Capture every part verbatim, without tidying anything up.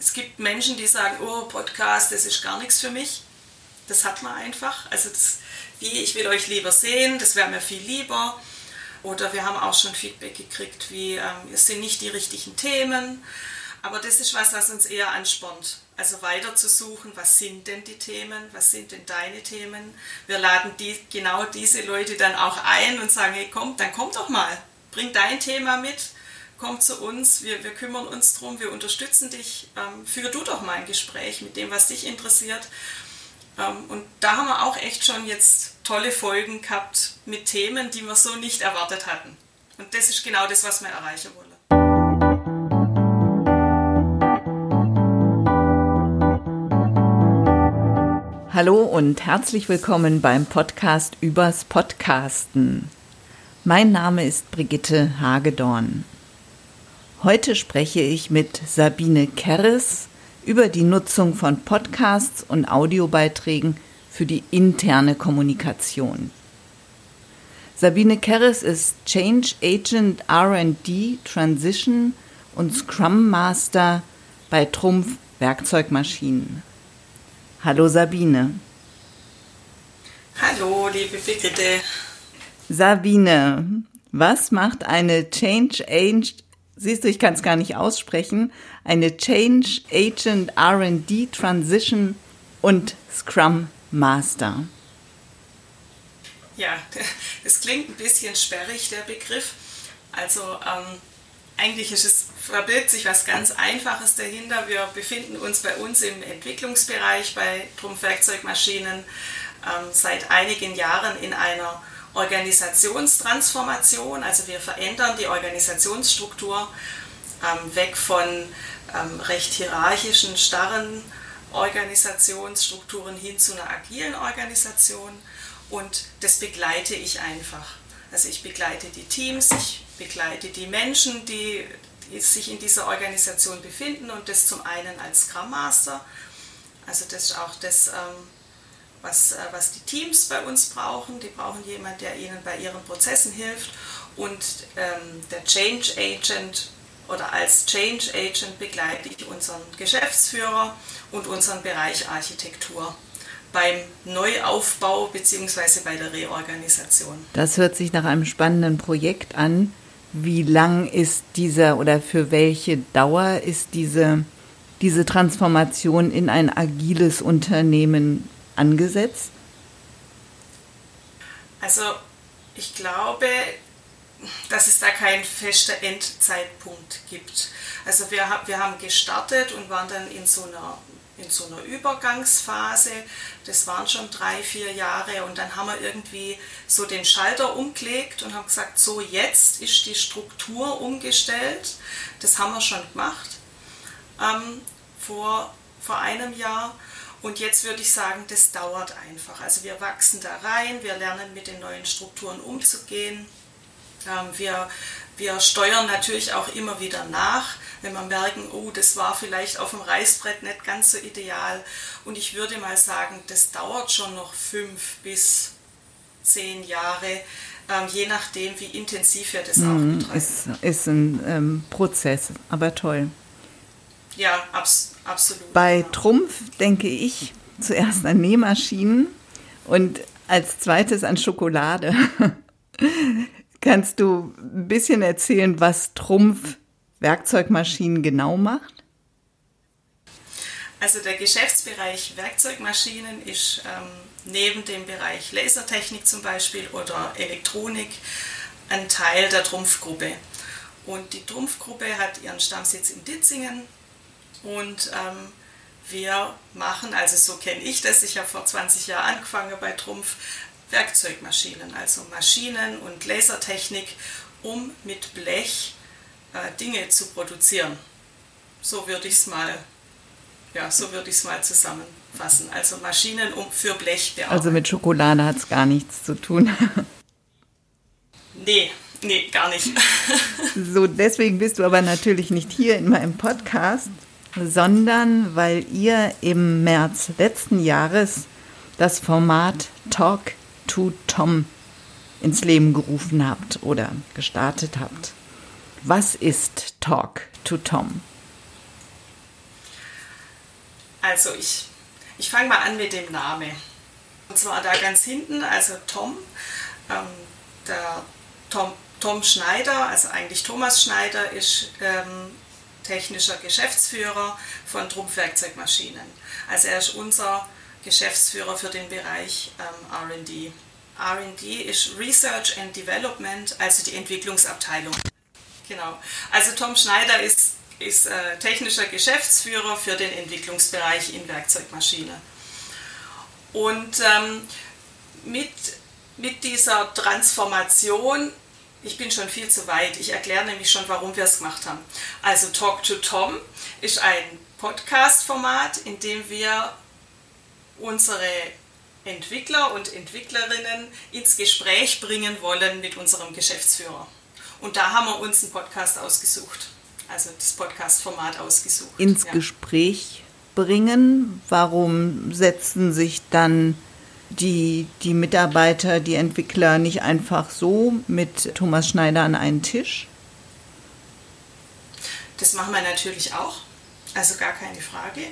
es gibt Menschen, die sagen, oh, Podcast, das ist gar nichts für mich. Das hat man einfach. Also das, wie, ich will euch lieber sehen, das wäre mir viel lieber. Oder wir haben auch schon Feedback gekriegt, wie, ähm, es sind nicht die richtigen Themen. Aber das ist was, was uns eher anspornt. Also weiter zu suchen, was sind denn die Themen, was sind denn deine Themen. Wir laden die, genau diese Leute dann auch ein und sagen, hey, komm, dann komm doch mal, bring dein Thema mit, komm zu uns, wir, wir kümmern uns drum, wir unterstützen dich, ähm, führ du doch mal ein Gespräch mit dem, was dich interessiert. Ähm, und da haben wir auch echt schon jetzt tolle Folgen gehabt mit Themen, die wir so nicht erwartet hatten. Und das ist genau das, was wir erreichen wollen. Hallo und herzlich willkommen beim Podcast übers Podcasten. Mein Name ist Brigitte Hagedorn. Heute spreche ich mit Sabine Kerres über die Nutzung von Podcasts und Audiobeiträgen für die interne Kommunikation. Sabine Kerres ist Change Agent R and D Transition und Scrum Master bei Trumpf Werkzeugmaschinen. Hallo Sabine. Hallo, liebe Brigitte. Sabine, was macht eine Change Agent, siehst du, ich kann es gar nicht aussprechen, eine Change Agent R and D Transition und Scrum Master? Ja, das klingt ein bisschen sperrig, der Begriff. Also ähm, eigentlich ist es, verbirgt sich was ganz Einfaches dahinter. Wir befinden uns bei uns im Entwicklungsbereich bei Trumpf Werkzeugmaschinen ähm, seit einigen Jahren in einer Organisationstransformation. Also wir verändern die Organisationsstruktur ähm, weg von ähm, recht hierarchischen, starren Organisationsstrukturen hin zu einer agilen Organisation. Und das begleite ich einfach. Also ich begleite die Teams, ich begleite die Menschen, die, die sich in dieser Organisation befinden und das zum einen als Scrum Master. Also das ist auch das, ähm, was, äh, was die Teams bei uns brauchen. Die brauchen jemanden, der ihnen bei ihren Prozessen hilft. Und ähm, der Change Agent oder als Change Agent begleite ich unseren Geschäftsführer und unseren Bereich Architektur beim Neuaufbau bzw. bei der Reorganisation. Das hört sich nach einem spannenden Projekt an. Wie lang ist dieser oder für welche Dauer ist diese, diese Transformation in ein agiles Unternehmen angesetzt? Also ich glaube, dass es da keinen festen Endzeitpunkt gibt. Also wir, wir haben gestartet und waren dann in so einer in so einer Übergangsphase, das waren schon drei, vier Jahre und dann haben wir irgendwie so den Schalter umgelegt und haben gesagt, so jetzt ist die Struktur umgestellt, das haben wir schon gemacht ähm, vor, vor einem Jahr und jetzt würde ich sagen, das dauert einfach, also wir wachsen da rein, wir lernen mit den neuen Strukturen umzugehen, ähm, wir, wir steuern natürlich auch immer wieder nach, wenn wir merken, oh, das war vielleicht auf dem Reißbrett nicht ganz so ideal. Und ich würde mal sagen, das dauert schon noch fünf bis zehn Jahre, ähm, je nachdem, wie intensiv wir das mm, auch betreiben. Ist, ist ein ähm, Prozess, aber toll. Ja, abs- absolut. Bei ja. Trumpf denke ich zuerst an Nähmaschinen und als zweites an Schokolade. Kannst du ein bisschen erzählen, was Trumpf Werkzeugmaschinen genau macht? Also der Geschäftsbereich Werkzeugmaschinen ist ähm, neben dem Bereich Lasertechnik zum Beispiel oder Elektronik ein Teil der Trumpf-Gruppe. Und die Trumpf-Gruppe hat ihren Stammsitz in Ditzingen und ähm, wir machen, also so kenne ich das, ich habe vor zwanzig Jahren angefangen bei Trumpf, Werkzeugmaschinen, also Maschinen und Lasertechnik, um mit Blech Dinge zu produzieren. So würde ich es mal, ja, so würde ich es mal zusammenfassen. Also Maschinen um für Blechbearbeitung. Also mit Schokolade hat es gar nichts zu tun. Nee, nee, gar nicht. So, deswegen bist du aber natürlich nicht hier in meinem Podcast, sondern weil ihr im März letzten Jahres das Format Talk to Tom ins Leben gerufen habt oder gestartet habt. Was ist Talk to Tom? Also ich, ich fange mal an mit dem Namen. Und zwar da ganz hinten, also Tom, ähm, der Tom, Tom Schneider, also eigentlich Thomas Schneider, ist ähm, technischer Geschäftsführer von Trumpf Werkzeugmaschinen. Also er ist unser Geschäftsführer für den Bereich ähm, R und D. R und D ist Research and Development, also die Entwicklungsabteilung. Genau. Also Tom Schneider ist, ist äh, technischer Geschäftsführer für den Entwicklungsbereich in Werkzeugmaschine. Und ähm, mit, mit dieser Transformation, ich bin schon viel zu weit, ich erkläre nämlich schon, warum wir es gemacht haben. Also Talk to Tom ist ein Podcast-Format, in dem wir unsere Entwickler und Entwicklerinnen ins Gespräch bringen wollen mit unserem Geschäftsführer. Und da haben wir uns einen Podcast ausgesucht, also das Podcast-Format ausgesucht. Ins ja. Gespräch bringen, warum setzen sich dann die, die Mitarbeiter, die Entwickler nicht einfach so mit Thomas Schneider an einen Tisch? Das machen wir natürlich auch, also gar keine Frage.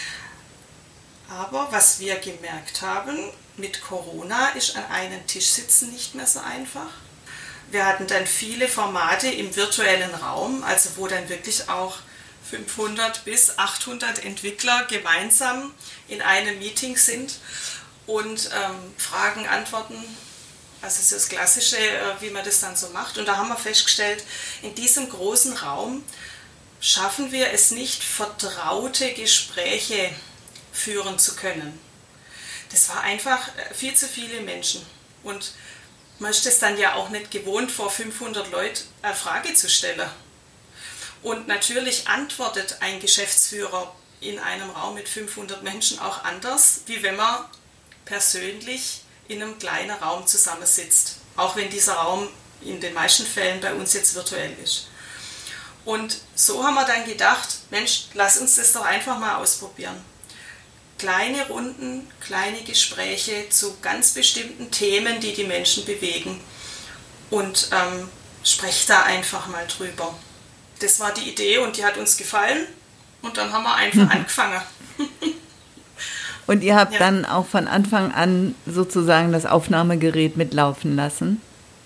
Aber was wir gemerkt haben, mit Corona ist an einem Tisch sitzen nicht mehr so einfach. Wir hatten dann viele Formate im virtuellen Raum, also wo dann wirklich auch fünfhundert bis achthundert Entwickler gemeinsam in einem Meeting sind und ähm, Fragen, Antworten, also so das Klassische, äh, wie man das dann so macht. Und da haben wir festgestellt, in diesem großen Raum schaffen wir es nicht, vertraute Gespräche führen zu können. Das war einfach viel zu viele Menschen. Und man ist das dann ja auch nicht gewohnt, vor fünfhundert Leuten eine Frage zu stellen. Und natürlich antwortet ein Geschäftsführer in einem Raum mit fünfhundert Menschen auch anders, wie wenn man persönlich in einem kleinen Raum zusammensitzt. Auch wenn dieser Raum in den meisten Fällen bei uns jetzt virtuell ist. Und so haben wir dann gedacht, Mensch, lass uns das doch einfach mal ausprobieren. Kleine Runden, kleine Gespräche zu ganz bestimmten Themen, die die Menschen bewegen. Und ähm, sprecht da einfach mal drüber. Das war die Idee und die hat uns gefallen. Und dann haben wir einfach angefangen. Und ihr habt ja. dann auch von Anfang an sozusagen das Aufnahmegerät mitlaufen lassen?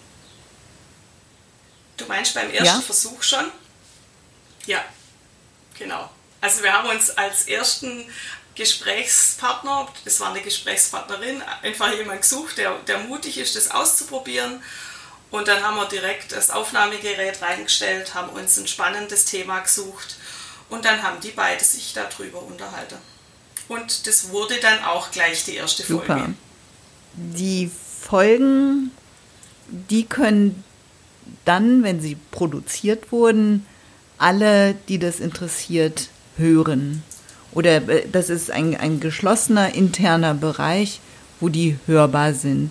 Du meinst beim ersten ja? Versuch schon? Ja, genau. Also wir haben uns als ersten Gesprächspartner, das war eine Gesprächspartnerin, einfach jemand gesucht, der, der mutig ist, das auszuprobieren. Und dann haben wir direkt das Aufnahmegerät reingestellt, haben uns ein spannendes Thema gesucht und dann haben die beiden sich darüber unterhalten. Und das wurde dann auch gleich die erste Folge. Super. Die Folgen, die können dann, wenn sie produziert wurden, alle, die das interessiert, hören. Oder das ist ein, ein geschlossener interner Bereich, wo die hörbar sind.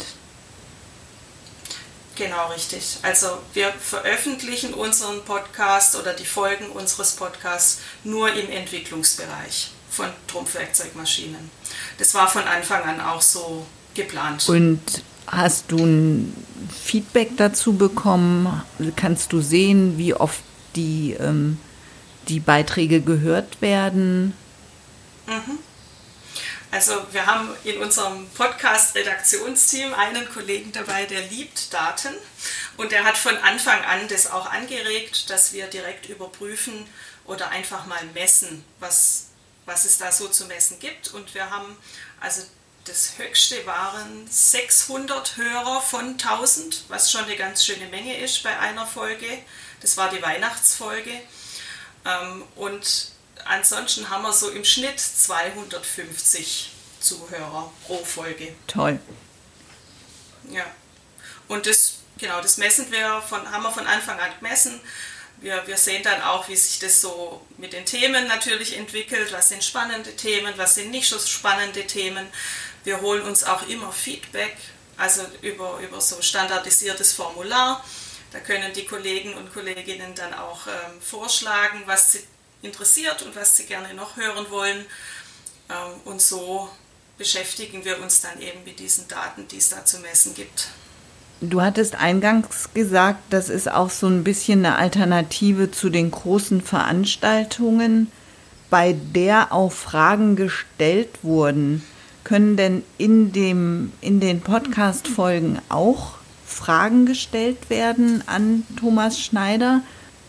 Genau, richtig. Also wir veröffentlichen unseren Podcast oder die Folgen unseres Podcasts nur im Entwicklungsbereich von Trumpf Werkzeugmaschinen. Das war von Anfang an auch so geplant. Und hast du ein Feedback dazu bekommen? Kannst du sehen, wie oft die, ähm, die Beiträge gehört werden? Mhm. Also wir haben in unserem Podcast-Redaktionsteam einen Kollegen dabei, der liebt Daten und der hat von Anfang an das auch angeregt, dass wir direkt überprüfen oder einfach mal messen, was, was es da so zu messen gibt. Und wir haben, also das höchste waren sechshundert Hörer von tausend, was schon eine ganz schöne Menge ist bei einer Folge. Das war die Weihnachtsfolge. Und ansonsten haben wir so im Schnitt zweihundertfünfzig Zuhörer pro Folge. Toll. Ja. Und das, genau, das messen wir von, haben wir von Anfang an gemessen. Wir, wir sehen dann auch, wie sich das so mit den Themen natürlich entwickelt. Was sind spannende Themen, was sind nicht so spannende Themen. Wir holen uns auch immer Feedback, also über, über so standardisiertes Formular. Da können die Kollegen und Kolleginnen dann auch ähm, vorschlagen, was sie interessiert und was sie gerne noch hören wollen. Ähm, und so beschäftigen wir uns dann eben mit diesen Daten, die es da zu messen gibt. Du hattest eingangs gesagt, das ist auch so ein bisschen eine Alternative zu den großen Veranstaltungen. bei der auch Fragen gestellt wurden. Können denn in dem, in den Podcast-Folgen auch Fragen gestellt werden an Thomas Schneider?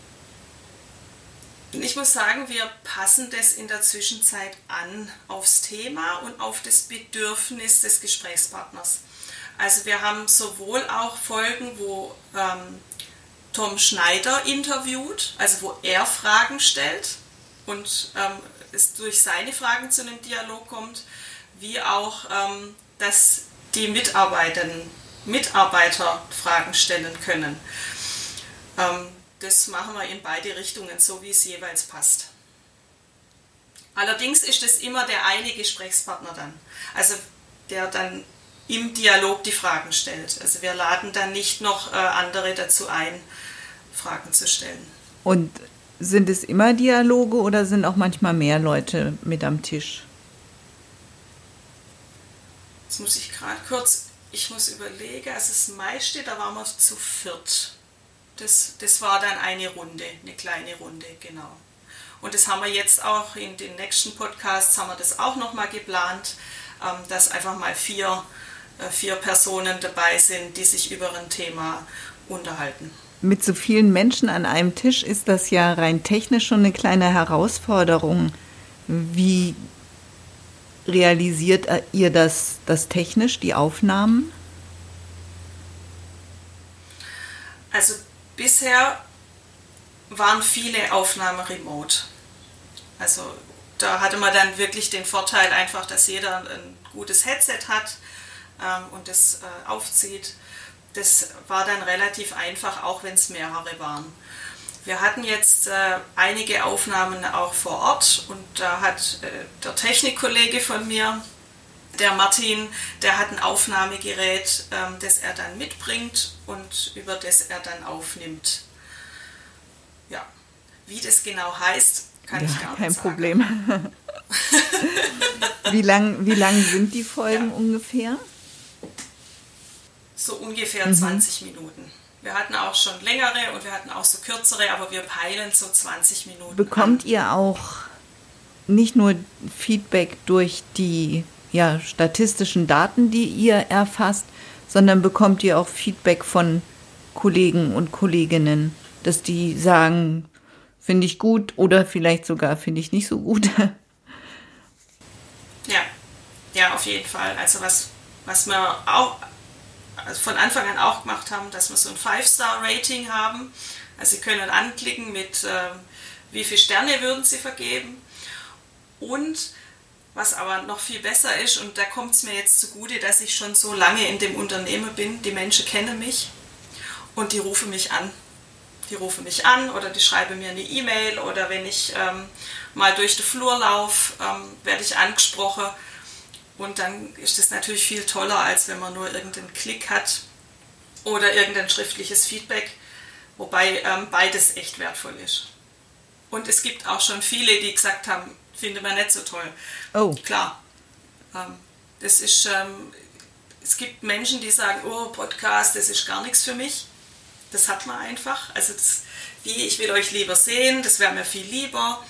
Ich muss sagen, wir passen das in der Zwischenzeit an aufs Thema und auf das Bedürfnis des Gesprächspartners. Also wir haben sowohl auch Folgen, wo ähm, Tom Schneider interviewt, also wo er Fragen stellt und ähm, es durch seine Fragen zu einem Dialog kommt, wie auch, ähm, dass die Mitarbeitenden, Mitarbeiter Fragen stellen können. Ähm, das machen wir in beide Richtungen, so wie es jeweils passt. Allerdings ist es immer der eine Gesprächspartner dann, also der dann im Dialog die Fragen stellt. Also wir laden dann nicht noch äh, andere dazu ein, Fragen zu stellen. Und sind es immer Dialoge oder sind auch manchmal mehr Leute mit am Tisch? Jetzt muss ich gerade kurz, ich muss überlegen, also das meiste, da waren wir zu viert. Das, das war dann eine Runde, eine kleine Runde, genau. Und das haben wir jetzt auch in den nächsten Podcasts, haben wir das auch nochmal geplant, ähm, dass einfach mal vier, äh, vier Personen dabei sind, die sich über ein Thema unterhalten. Mit so vielen Menschen an einem Tisch ist das ja rein technisch schon eine kleine Herausforderung. Wie realisiert ihr das, das technisch, die Aufnahmen? Also bisher waren viele Aufnahmen remote. Also da hatte man dann wirklich den Vorteil einfach, dass jeder ein gutes Headset hat ähm, und das äh, aufzieht. Das war dann relativ einfach, auch wenn es mehrere waren. Wir hatten jetzt äh, einige Aufnahmen auch vor Ort und da hat äh, der Technikkollege von mir, der Martin, der hat ein Aufnahmegerät, ähm, das er dann mitbringt und über das er dann aufnimmt. Ja, wie das genau heißt, kann ja, ich gar nicht kein sagen. Problem. Wie lang, wie lang sind die Folgen ja. ungefähr? So ungefähr mhm. zwanzig Minuten. Wir hatten auch schon längere und wir hatten auch so kürzere, aber wir peilen so zwanzig Minuten. Bekommt an. ihr auch nicht nur Feedback durch die ja, statistischen Daten, die ihr erfasst, sondern bekommt ihr auch Feedback von Kollegen und Kolleginnen, dass die sagen, finde ich gut oder vielleicht sogar finde ich nicht so gut? Ja, ja, auf jeden Fall. Also was, was wir auch also von Anfang an auch gemacht haben, dass wir so ein Five-Star-Rating haben. Also Sie können anklicken mit, äh, wie viele Sterne würden Sie vergeben. Und was aber noch viel besser ist, und da kommt es mir jetzt zugute, dass ich schon so lange in dem Unternehmen bin, die Menschen kennen mich und die rufen mich an. Die rufen mich an oder die schreiben mir eine E-Mail oder wenn ich ähm, mal durch den Flur laufe, ähm, werde ich angesprochen. Und dann ist das natürlich viel toller, als wenn man nur irgendeinen Klick hat oder irgendein schriftliches Feedback, wobei ähm, beides echt wertvoll ist. Und es gibt auch schon viele, die gesagt haben, finde man nicht so toll. Oh. Klar, ähm, das ist, ähm, es gibt Menschen, die sagen, oh, Podcast, das ist gar nichts für mich. Das hat man einfach. Also das, wie, ich will euch lieber sehen, das wäre mir viel lieber.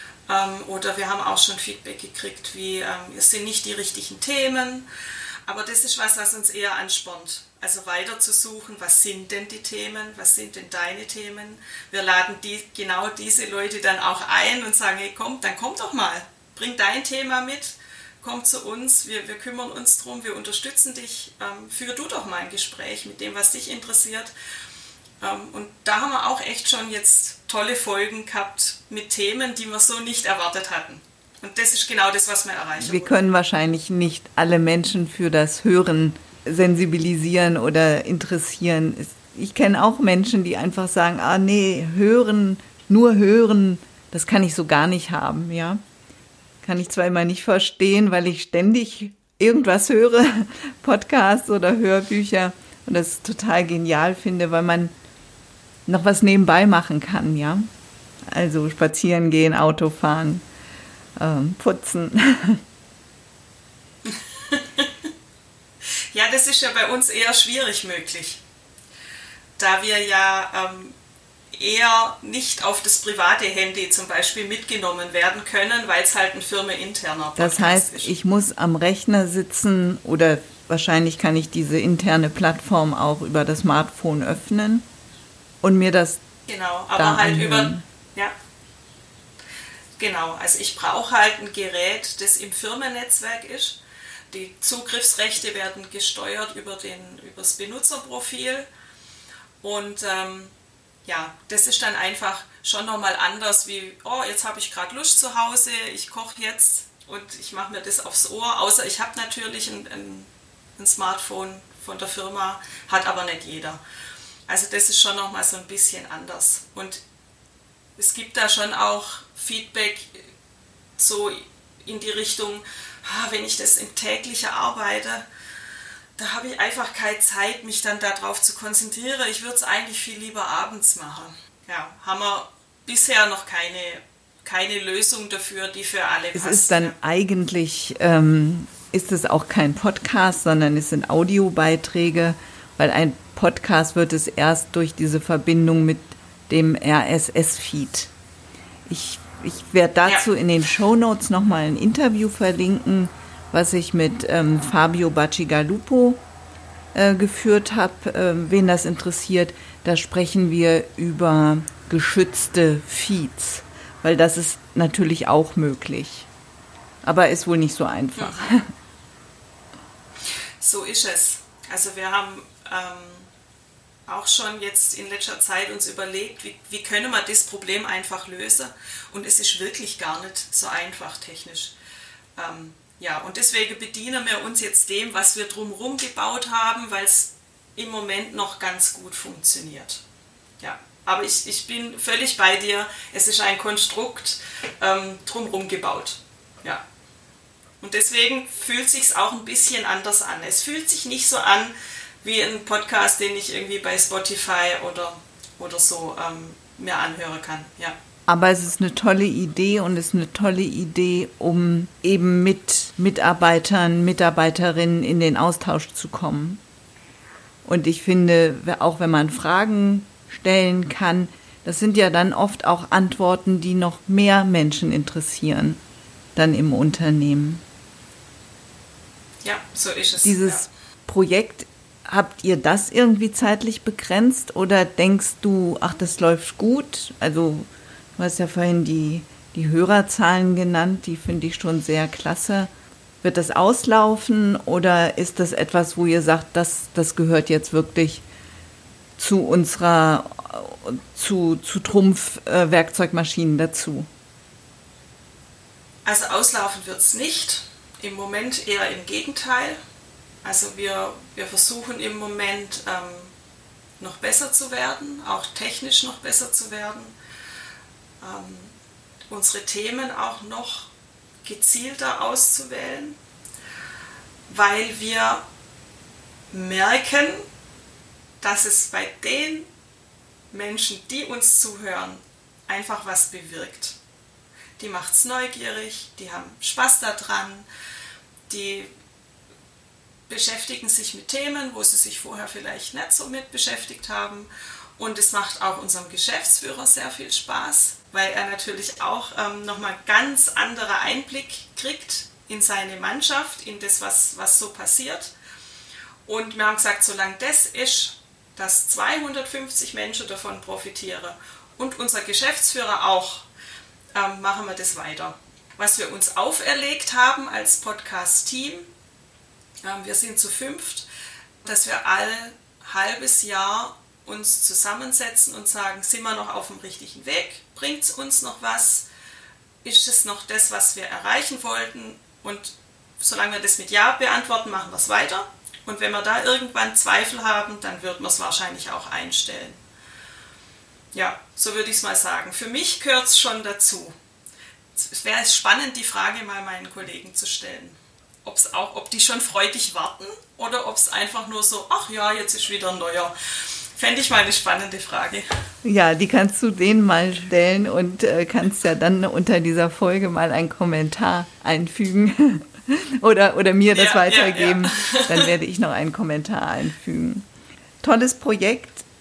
Oder wir haben auch schon Feedback gekriegt, wie es sind nicht die richtigen Themen. Aber das ist was, was uns eher anspornt. Also weiter zu suchen, was sind denn die Themen, was sind denn deine Themen. Wir laden die, genau diese Leute dann auch ein und sagen, hey komm, dann komm doch mal, bring dein Thema mit, komm zu uns, wir, wir kümmern uns drum, wir unterstützen dich, ähm, führ du doch mal ein Gespräch mit dem, was dich interessiert. Und da haben wir auch echt schon jetzt tolle Folgen gehabt mit Themen, die wir so nicht erwartet hatten. Und das ist genau das, was wir erreichen Wir wollen. können wahrscheinlich nicht alle Menschen für das Hören sensibilisieren oder interessieren. Ich kenne auch Menschen, die einfach sagen, ah nee, hören, nur hören, das kann ich so gar nicht haben, ja. Kann ich zwar immer nicht verstehen, weil ich ständig irgendwas höre, Podcasts oder Hörbücher, und das total genial finde, weil man noch was nebenbei machen kann, ja. Also spazieren gehen, Auto fahren, ähm, putzen. Ja, das ist ja bei uns eher schwierig möglich, da wir ja ähm, eher nicht auf das private Handy zum Beispiel mitgenommen werden können, weil es halt ein firmeninterner Podcast ist. Das heißt, ist. ich muss am Rechner sitzen oder wahrscheinlich kann ich diese interne Plattform auch über das Smartphone öffnen und mir das Genau, aber da halt anhören. über, ja, genau, also ich brauche halt ein Gerät, das im Firmennetzwerk ist. Die Zugriffsrechte werden gesteuert über, den, über das Benutzerprofil und ähm, ja, das ist dann einfach schon nochmal anders wie, oh, jetzt habe ich gerade Lust zu Hause, ich koche jetzt und ich mache mir das aufs Ohr, außer ich habe natürlich ein, ein, ein Smartphone von der Firma, hat aber nicht jeder. Also das ist schon nochmal so ein bisschen anders und es gibt da schon auch Feedback so in die Richtung, ah, wenn ich das im täglichen arbeite, da habe ich einfach keine Zeit, mich dann darauf zu konzentrieren. Ich würde es eigentlich viel lieber abends machen. Ja, haben wir bisher noch keine, keine Lösung dafür, die für alle es passt. ist dann ja. eigentlich, ähm, ist es auch kein Podcast, sondern es sind Audiobeiträge, weil ein Podcast wird es erst durch diese Verbindung mit dem R S S-Feed. Ich, ich werde dazu ja. in den Shownotes nochmal ein Interview verlinken, was ich mit ähm, Fabio Bacigalupo äh, geführt habe. Äh, wen das interessiert, da sprechen wir über geschützte Feeds, weil das ist natürlich auch möglich. Aber ist wohl nicht so einfach. Mhm. So ist es. Also wir haben ähm, auch schon jetzt in letzter Zeit uns überlegt, wie, wie können wir das Problem einfach lösen. Und es ist wirklich gar nicht so einfach technisch. Ähm, Ja, und deswegen bedienen wir uns jetzt dem, was wir drumherum gebaut haben, weil es im Moment noch ganz gut funktioniert. Ja, aber ich, ich bin völlig bei dir. Es ist ein Konstrukt ähm, drumherum gebaut. Ja. Und deswegen fühlt es sich auch ein bisschen anders an. Es fühlt sich nicht so an wie ein Podcast, den ich irgendwie bei Spotify oder, oder so ähm, mir anhören kann. Ja. Aber es ist eine tolle Idee und es ist eine tolle Idee, um eben mit Mitarbeitern, Mitarbeiterinnen in den Austausch zu kommen. Und ich finde, auch wenn man Fragen stellen kann, das sind ja dann oft auch Antworten, die noch mehr Menschen interessieren, dann im Unternehmen. Ja, so ist es. Dieses ja. Projekt, habt ihr das irgendwie zeitlich begrenzt oder denkst du, ach, das läuft gut? Also du hast ja vorhin die, die Hörerzahlen genannt, die finde ich schon sehr klasse. Wird das auslaufen oder ist das etwas, wo ihr sagt, das, das gehört jetzt wirklich zu unserer, zu, zu Trumpf-Werkzeugmaschinen dazu? Also auslaufen wird es nicht. Im Moment eher im Gegenteil. Also wir, wir versuchen im Moment ähm, noch besser zu werden, auch technisch noch besser zu werden. Ähm, unsere Themen auch noch gezielter auszuwählen, weil wir merken, dass es bei den Menschen, die uns zuhören, einfach was bewirkt. Die macht es neugierig, die haben Spaß daran, die beschäftigen sich mit Themen, wo sie sich vorher vielleicht nicht so mit beschäftigt haben. Und es macht auch unserem Geschäftsführer sehr viel Spaß, weil er natürlich auch ähm, nochmal ganz anderer Einblick kriegt in seine Mannschaft, in das, was, was so passiert. Und wir haben gesagt, solange das ist, dass zweihundertfünfzig Menschen davon profitieren und unser Geschäftsführer auch, ähm, machen wir das weiter. Was wir uns auferlegt haben als Podcast-Team, ähm, wir sind zu fünft, dass wir all halbes Jahr uns zusammensetzen und sagen, sind wir noch auf dem richtigen Weg? Bringt es uns noch was? Ist es noch das, was wir erreichen wollten? Und solange wir das mit Ja beantworten, machen wir es weiter. Und wenn wir da irgendwann Zweifel haben, dann wird man es wahrscheinlich auch einstellen. Ja, so würde ich es mal sagen. Für mich gehört es schon dazu. Es wäre spannend, die Frage mal meinen Kollegen zu stellen. Ob's auch, ob die schon freudig warten oder ob es einfach nur so, ach ja, jetzt ist wieder ein neuer. Fände ich mal eine spannende Frage. Ja, die kannst du denen mal stellen und äh, kannst ja dann unter dieser Folge mal einen Kommentar einfügen oder, oder mir das ja, weitergeben. Ja, ja. Dann werde ich noch einen Kommentar einfügen. Tolles Projekt.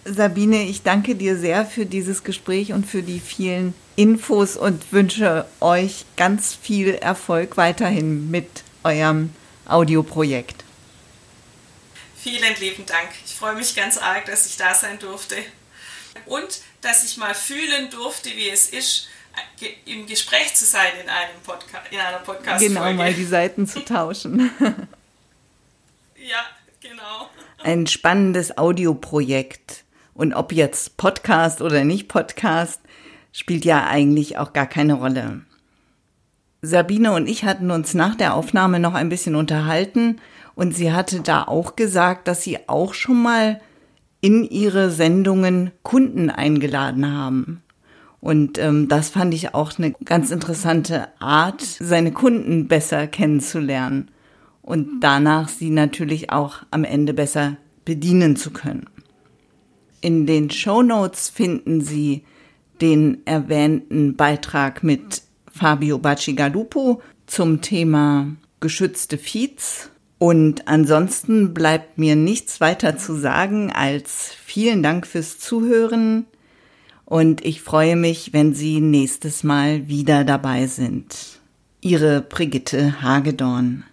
Sabine, ich danke dir sehr für dieses Gespräch und für die vielen Infos und wünsche euch ganz viel Erfolg weiterhin mit eurem Audioprojekt. Vielen lieben Dank. Ich freue mich ganz arg, dass ich da sein durfte und dass ich mal fühlen durfte, wie es ist, im Gespräch zu sein in einem Podcast, in einer Podcast-Folge. Genau, mal die Seiten zu tauschen. Ja, genau. Ein spannendes Audioprojekt. Und ob jetzt Podcast oder nicht Podcast, spielt ja eigentlich auch gar keine Rolle. Sabine und ich hatten uns nach der Aufnahme noch ein bisschen unterhalten und sie hatte da auch gesagt, dass sie auch schon mal in ihre Sendungen Kunden eingeladen haben. Und ähm, das fand ich auch eine ganz interessante Art, seine Kunden besser kennenzulernen und danach sie natürlich auch am Ende besser bedienen zu können. In den Shownotes finden Sie den erwähnten Beitrag mit Fabio Bacigalupo zum Thema geschützte Feeds. Und ansonsten bleibt mir nichts weiter zu sagen als vielen Dank fürs Zuhören und ich freue mich, wenn Sie nächstes Mal wieder dabei sind. Ihre Brigitte Hagedorn.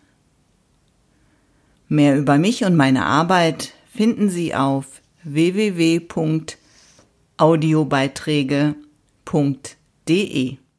Mehr über mich und meine Arbeit finden Sie auf w w w punkt audiobeiträge punkt d e.